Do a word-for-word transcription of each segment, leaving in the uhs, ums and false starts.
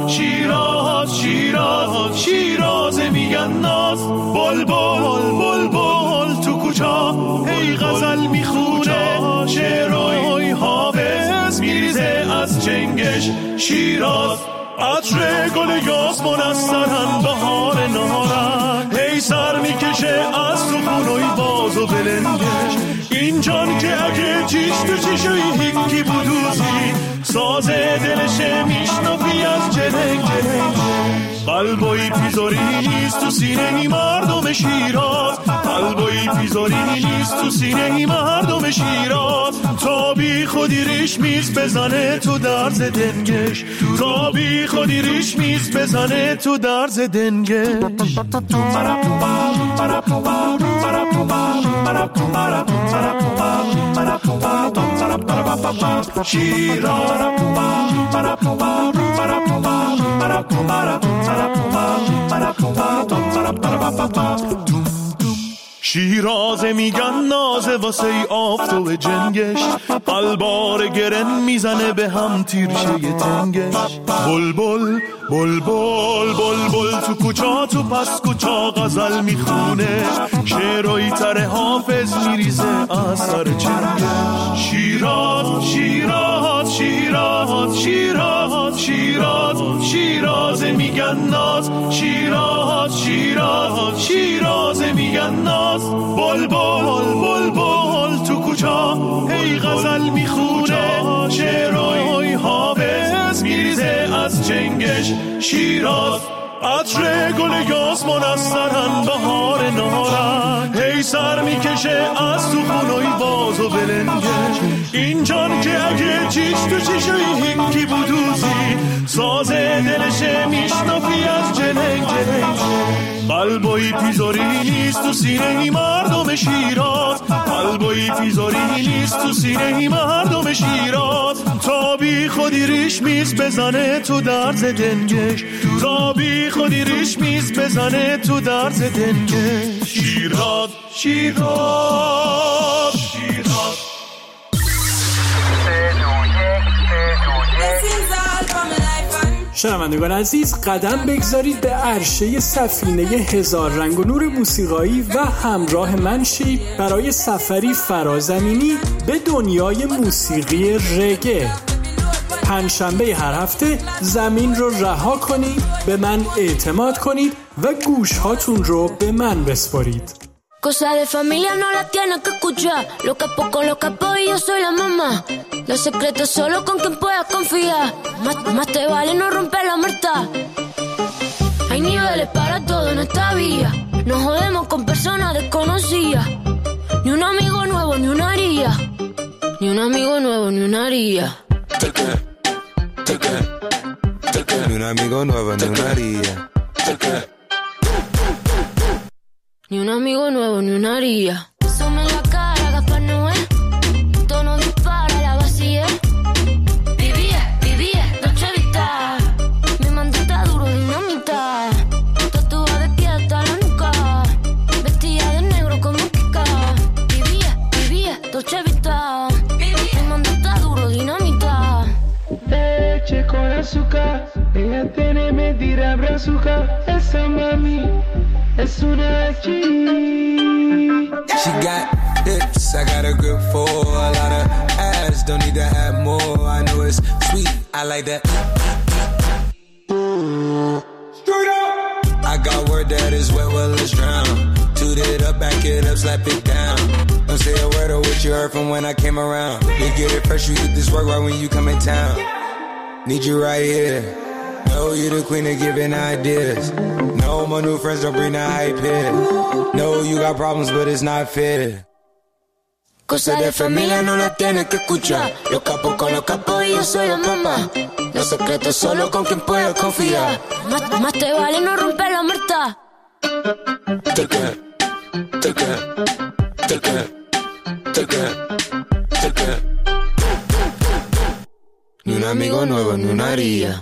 شیراز شیراز شیراز میگن ناز بلبل بلبل تو کوچا هی غزل میخونه شعرهای حافظ میریزه از چنگش شیراز عطر گل یاسمن از سرن بهار نهارن هی سر میکشه از تو خونوی باز و بلنگش این جان که اگه چیش تو چیشوی هیکی بودوزی سازه دلشه میشنفی از جلنگ جلنگ قلبوی پیزاری نیست تو سینه ای مردم شیراز قلبوی پیزاری نیست تو سینه ای مردم شیراز تا بی خودی ریش میز بزنه تو درز دنگش تا بی خودی ریش میز بزنه تو درز دنگش شیراز شیرازه میگن نازه واسه ای آفتاب جنگش قلبار گرن میزنه به هم تیرشه ی تنگش بلبل بلبل بلبل تو کوچا تو پس کوچا غزل میخونه شعرهای تر حافظ میریزه از سر چنگش شیراز شیراز شیراز شیراز شیراز شیرازه میگن ناز شیراز شیراز شیرازه میگن ناز بلبل بلبل تو کوچا هی غزل میخونه شعرهای حافظ میریزه از چنگش شیراز عطر گل یاسمن از سرن بهار نهارن هی سر میکشه از تو خونوی باز و بلنگش این جان که اگه چیش تو چیشوی هیکی بودوزی سازه دلشه میشنفی از جلنگ جلنگ قلبوی پیزاری نیست تو سینه ای مردم شیراز قلبوی پیزاری نیست تو سینه ای مردم شیراز تا بی خودی ریش میز بزنه تو درز دنگش تا بی خودی ریش میز بزنه تو درز دنگش شیراز شیراز شیراز شنوندگان عزیز قدم بگذارید به عرشه سفینه هزار رنگ و نور موسیقایی و همراه من شید برای سفری فرازمینی به دنیای موسیقی رگه. پنجشنبه هر هفته زمین رو رها کنید، به من اعتماد کنید و گوش هاتون رو به من بسپارید. Cosa de familia no la tienes que escuchar. Lo capo con lo capo y yo soy la mamá. Los secretos solo con quien puedas confiar. Más, más te vale no romper la muerta. Hay niveles para todo en esta vía. No jodemos con personas desconocidas. Ni un amigo nuevo ni una haría. Ni un amigo nuevo ni una haría. Ni un amigo nuevo ni una haría. Ni un amigo nuevo, ni una haría. Asome en la cara, Gaspar Noé. Tono dispara, la vacía. Vivía, vivía, Dolce Vita. Mi mandita duro, dinamita. Tatuada de pie hasta la nuca. Vestida de negro como Kika. Vivía, vivía, Dolce Vita. Mi mandita duro, dinamita. Leche con azúcar. Ella tiene medida brazuca. Esa mami. Es una G. She got hips, I got a grip for a lot of ass. Don't need to have more. I know it's sweet, I like that. Straight up. I got word that is wet, well let's drown. Toot it up, back it up, slap it down. Don't say a word of what you heard from when I came around. You get it fresh, you get this work right when you come in town. Need you right here. Know you the queen of giving ideas. No, my new friends don't bring the hype here. No, you got problems, but it's not fair. Cosa de familia no la tienes que escuchar. Los capos con los capos y yo soy la mamá. Los secretos solo con quien puedas confiar. Más, más te vale no romper la muerta. Toca, toca, toca, toca, toca. Ni un amigo nuevo, ni una haría.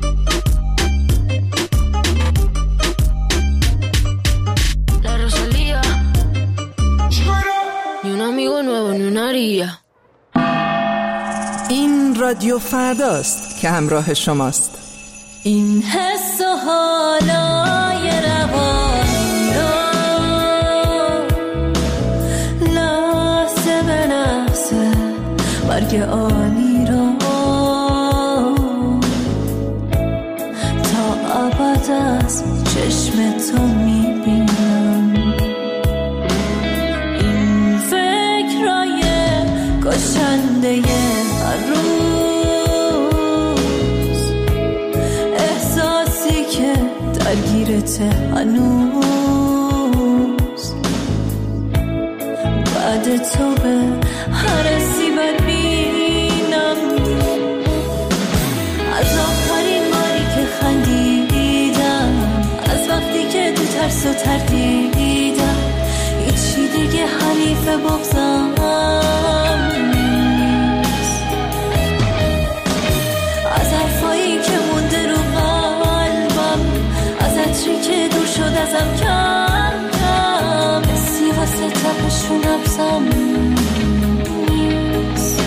amigo nuevo ni una haría. این رادیو فرداست که همراه شماست. این حس و حالای روانی را لحظه به لحظه برگ عالی را تا ابد از چشم تو میبینم. این فکرای کشنده هر روز، احساسی که درگیرت هنوز، بعد تو به هر سیبت بینم. از آخرین باری که خندیدم، از وقتی که تو ترس و تردیدم، هیچی دیگه حریف بغضم نیست. از حرفایی که مونده رو قلبم، از عطری که دور شد ازم کم کم، سی واسه تپش رو نبزم نیست.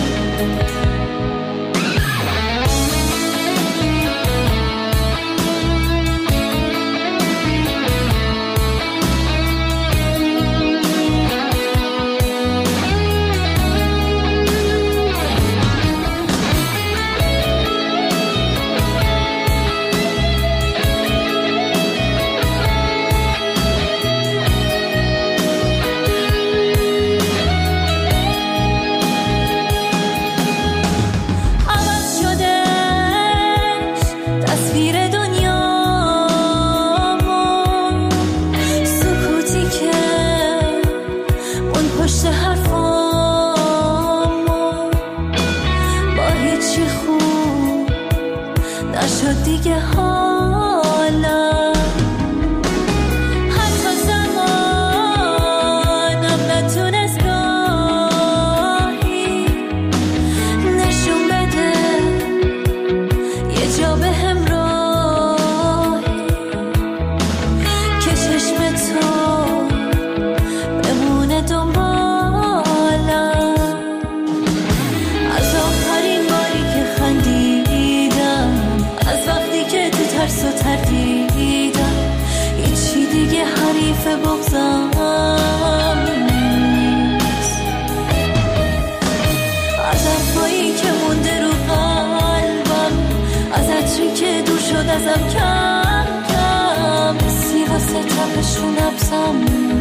ازم کم کم، سی واسه تپش رو نبزم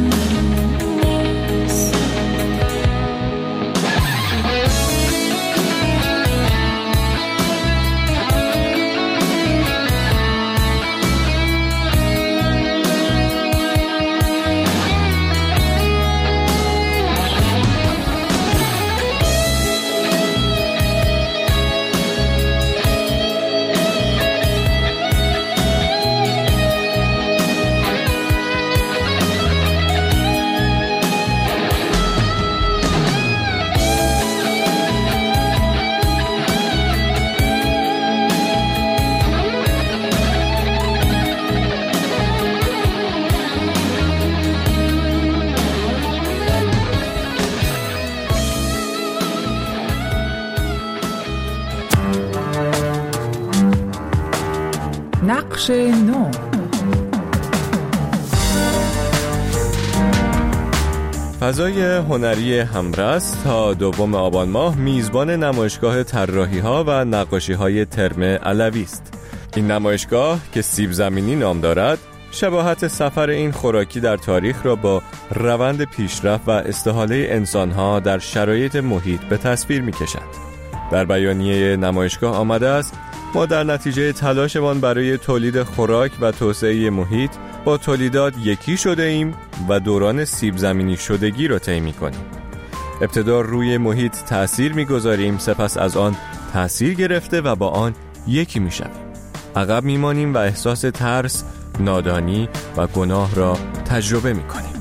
نیست. نقش نو. فضای هنری همرس تا دوم آبان ماه میزبان نمایشگاه طراحی‌ها و نقاشی‌های ترم علوی است. این نمایشگاه که سیب زمینی نام دارد، شباهت سفر این خوراکی در تاریخ را با روند پیشرفت و استحاله انسان‌ها در شرایط محیط به تصویر می‌کشد. در بیانیه نمایشگاه آمده است: ما در نتیجه تلاشمان برای تولید خوراک و توسعه محیط با تولیدات یکی شده ایم و دوران سیب زمینی شدگی را طی می‌کنیم. ابتدا روی محیط تأثیر می‌گذاریم، سپس از آن تأثیر گرفته و با آن یکی می‌شویم. عقب می‌مانیم و احساس ترس، نادانی و گناه را تجربه می‌کنیم.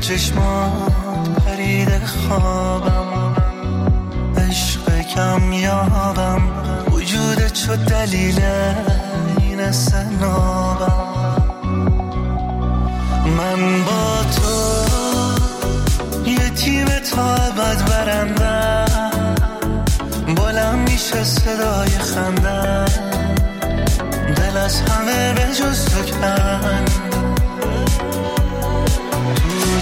چشمان پرید خوابم، عشق کم یابم، وجودت شد دلیل این سنابم. من با تو یه تیم تا ابد برندم، بلند میشه صدای خندم، دل از همه به جز تو کن. تو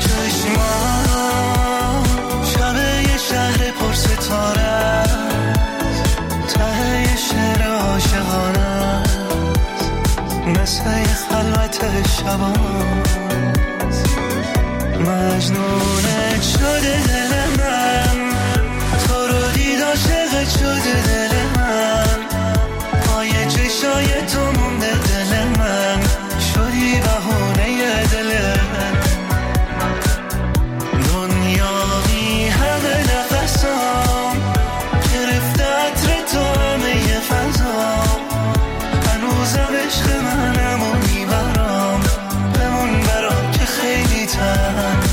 چشمان شب یه شهر پر ستاره، ته یه شعر عاشقانه، مثل یه خلوت شبان. مجنونت شده دل من، تو رو دید عاشقت شده دل من، پای چشای تو مونده دل من، شدی بهونه دل من. دنیا بی همه نفسام، گرفته عطر تو همه ی فضام، هنوزم عشق منم و میبرام، بمون برام که خیلی تنها.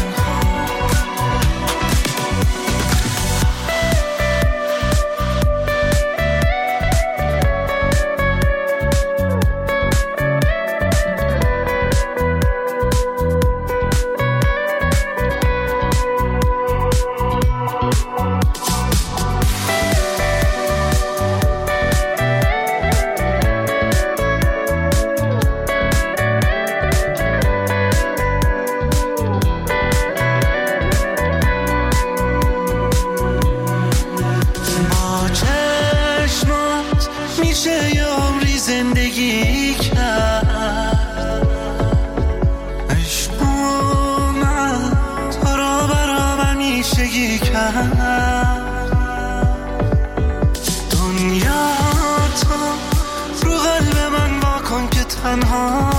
دنیا تو رو قلب من واکن که تنها،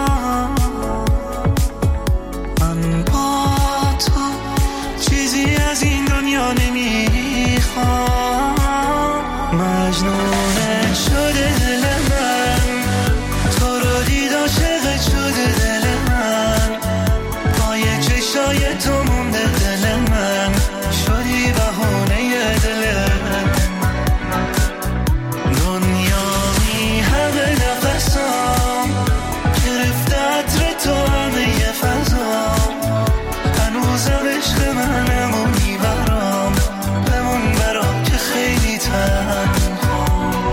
من با تو چیزی از این دنیا نمیخوام. مجنونت شده دل من، تو رو دید عاشقت شده دل من، پای چشای تو مونده دل من، شدی بهونه دل من. دنیا بی همه نفسام، گرفته عطر تو همه ی فضام، هنوزم عشق منم و میبرام، بمون برام که خیلی تنها.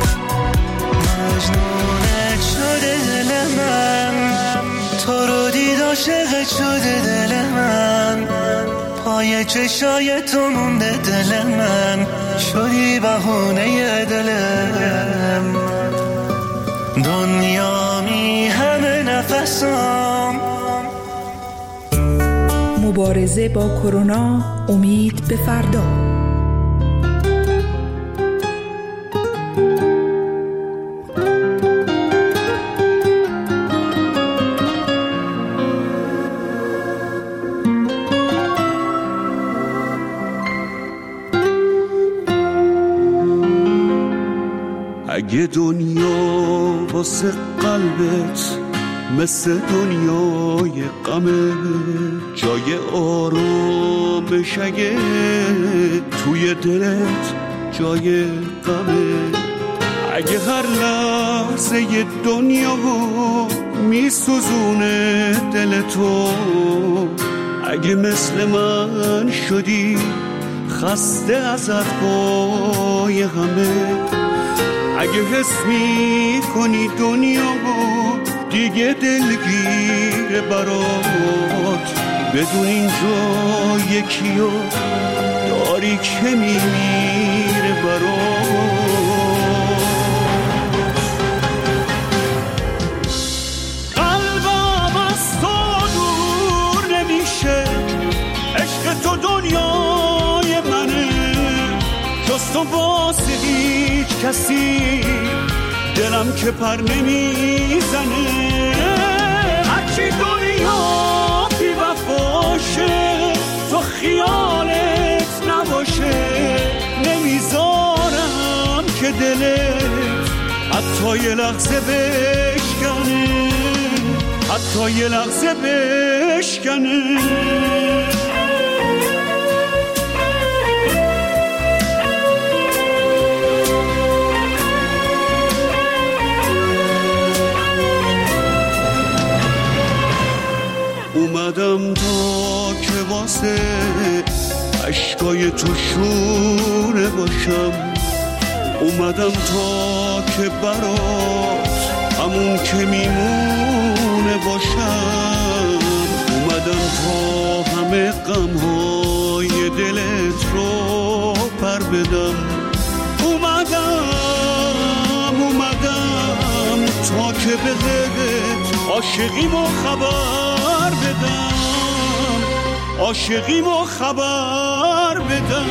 مجنونت شده دل من، تو رو دید عاشقت شده دل من، پای چشای تو مونده دل من، شدی بهونه دلم. دنیا می همه نفسام. مبارزه با کرونا، امید به فردا. اگه دنیا واسه قلبت مثل دنیای غمه، جای آرامش اگه توی دلت جای غمه، اگه هر لحظه ی دنیا میسوزونه دل تو، اگه مثل من شدی خسته از حرفای همه، اگه حس می کنی دنیا دیگه دلگیر برات، بدون اینجا یکیو داری که میمیره برات. قلبم از تو دور نمیشه، عشق تو دنیای منه، جز تو واسه هیچ کسی دلم که پر نمیزنه. هرچی دنیا بی وفاشه، تو خیالت نباشه، نمیذارم که دلت حتی یه لحظه بشکنه. حتی یه لحظه بشکنه. اومدم تا که واسه عشقای تو شونه باشم، اومدم تا که برات همون که میمونه باشم، اومدم تا همه غمهای دلت رو پر بدم، اومدم اومدم تا که بهت عاشقیمو خبر بدم، عاشقیمو خبر بدم.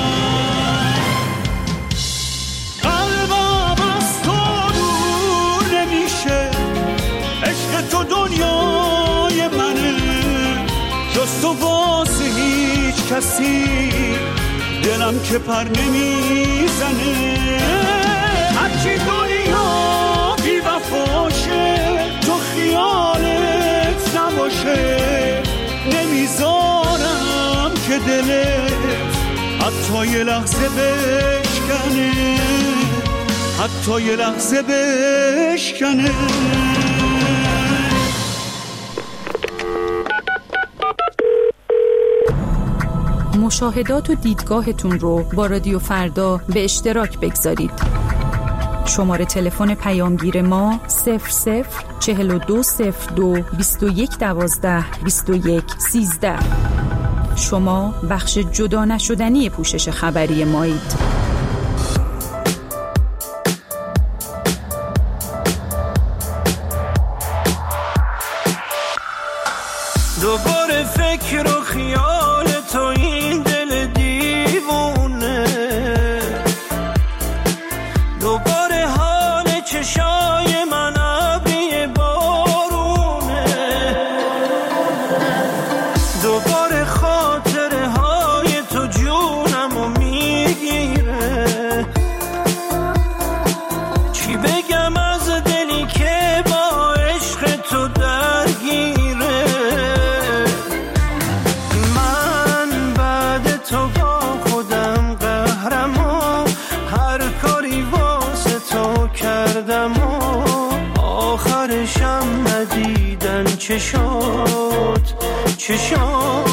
قلبم از تو دور نمیشه، عشق تو دنیای منه، جز تو واسه هیچ کسی دلم که پر نمیزنه. هرچی دنیا بی وفاشه تو خیالت نباشه، نمیذارم که دلت حتی یه لحظه بشکنه، حتی یه لحظه بشکنه. مشاهدات و دیدگاهتون رو با رادیو فردا به اشتراک بگذارید. شماره تلفن پیامگیر ما صفر صفر چهل و دو صفر دو بیست و یک دوازده بیست و یک سیزده. شما بخش جدا نشدنی پوشش خبری مایید. دوباره فکر و خیال تو این دل دیوونه، دوباره حال چشای من ابری بارونه، دوباره خاطره های تو جونمو میگیره. چی بگم از دلی که با عشق تو درگیره. من بعد تو با خودم قهرم و هر کاری واسه تو کردم و آخرشم ندیدن چه شد چه شد.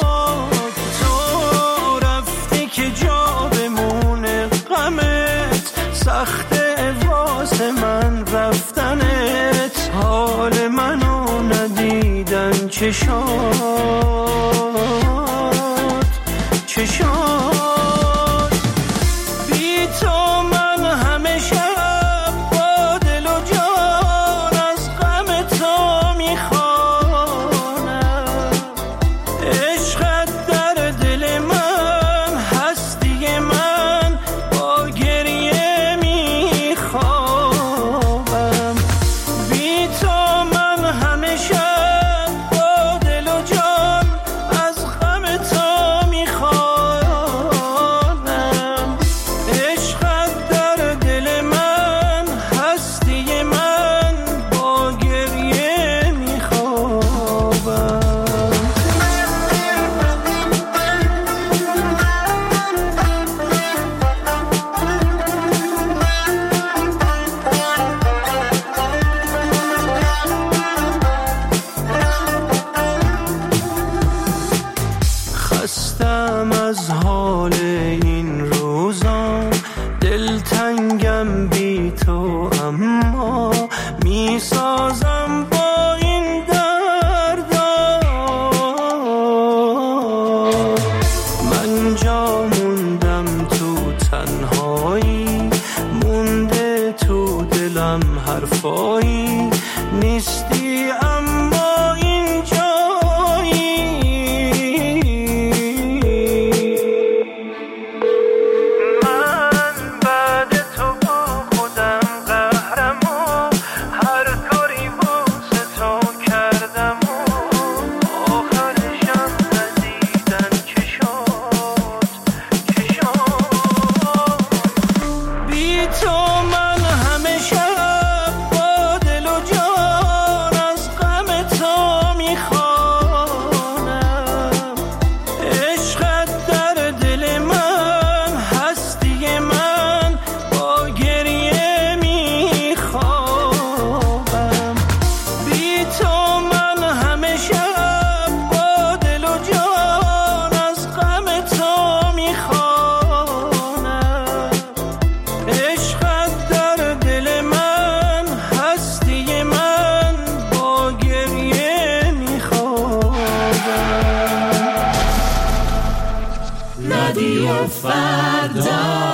تو رفتی که جا بمونه غمت، سخته واسه من رفتنت، حال منو ندیدن چه شد چه شد. بی تو من همه شب با دل و جان از غم تو میخوانم. عشقت در دل من، هستی من با گریه میخوابم. بی تو من همه شب با دل و جان از غم تو میخوانم. عشقت در دل من، هستی من با گریه میخوابم. خستم از حال این روزا، دلتنگم بی تو، اما میسازم با این دردا. من جا موندم تو تنهایی، مونده تو دلم حرفایی، نیستی اما این جایی. من بعد تو با خودم قهرم و هر کاری واسه تو کردم و آخرشم ندیدن چه شد چه شد. بی تو من همه شب با دل و جان از غم رادیو فردا.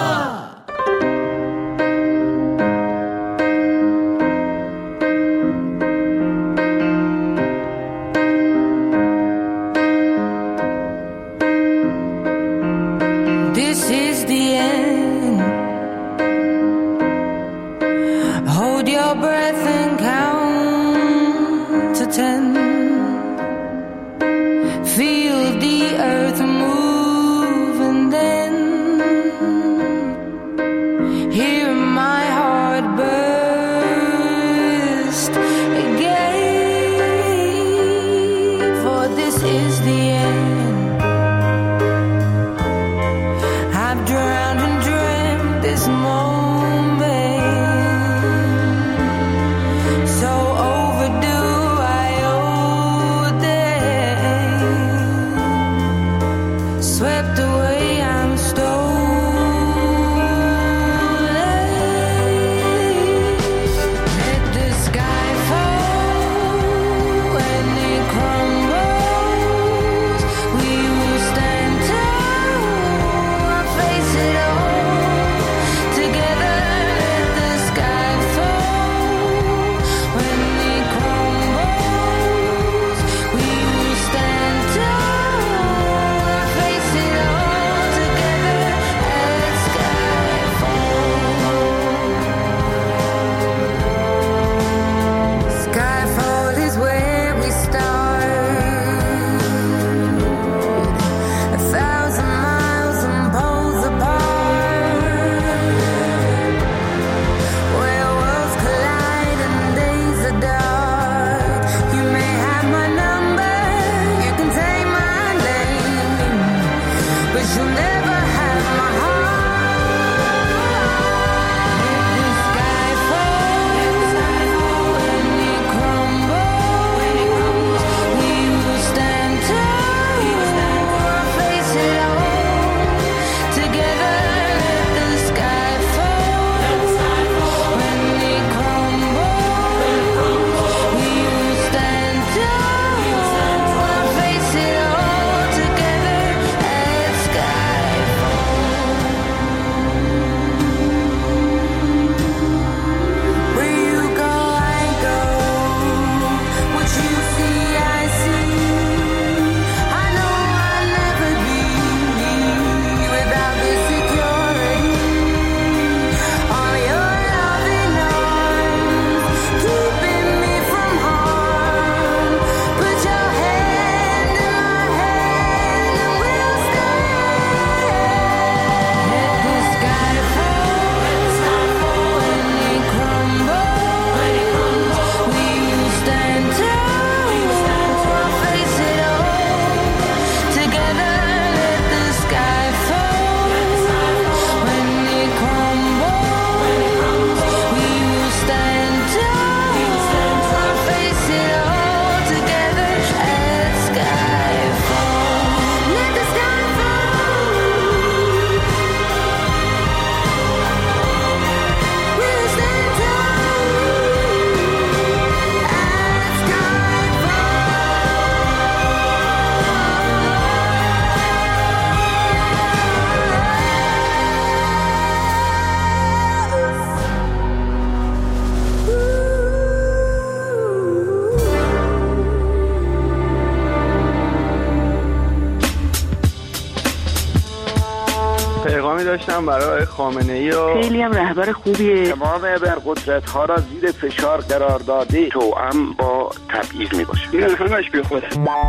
داشتم برای خامنه‌ای و خیلی هم رهبر خوبیه. تمام ابرقدرت‌ها را زیر فشار قرار داده توأم با تبعیض میباشه. این همش بیخوده.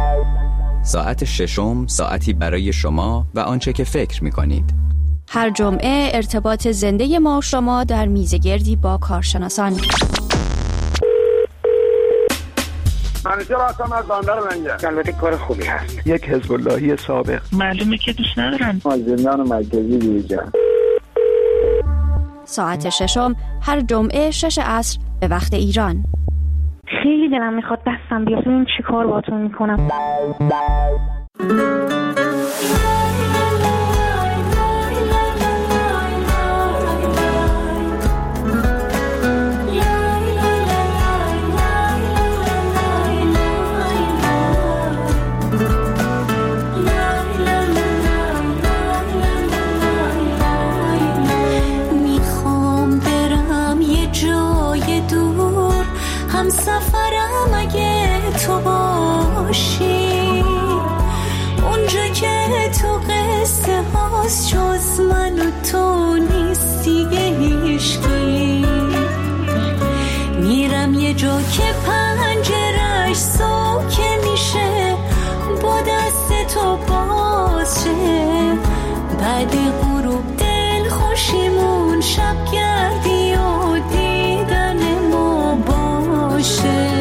ساعت ششم ساعتی برای شما و آنچه که فکر می‌کنید. هر جمعه ارتباط زنده ما شما در میزگردی با کارشناسان. منیجر هستم از بندر منجر. البته کار خوبی هست. یک حزب اللهی سابق. معلومه که دوست ندارن. از زندان مرکزی بیرون. ساعت ششم هر جمعه شش عصر به وقت ایران. خیلی دلم میخواد دستم بیاد ببینم چی کار باهاتون میکنم. هم سفرم اگه تو باشی، اونجا که تو قصه هاست جز من و تو نیست دیگه هیچکی. میرم یه جا که پنجرش سوکه میشه، با دست تو باز شه، بعد غروب دل خوشیمون شب گردی و دیدن ما باشه.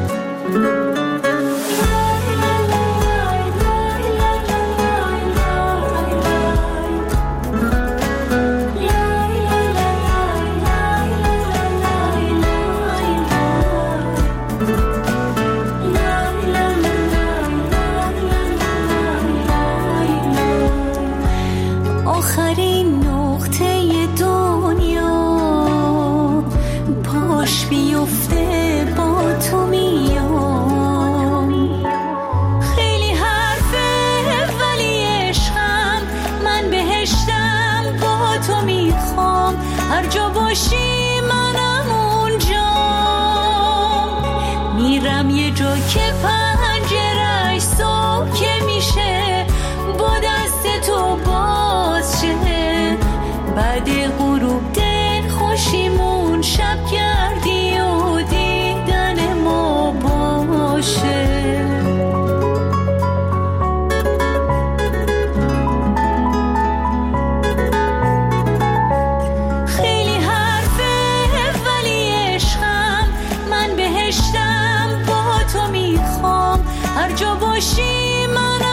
آخرین نقطه دنیا پاش بیفته با تو میام. خیلی حرفه ولی عشقم، من بهشتم با تو میخوام، هر جا باشی منم اونجا. میرم یه جا که پنجرش سوکه میشه، با دست تو باز شه، بعد غروب دل خوشیمون شب گردی و دیدن ما باشه. خیلی حرفه ولی عشقم، من بهشتم با تو میخوام، هر جا باشی من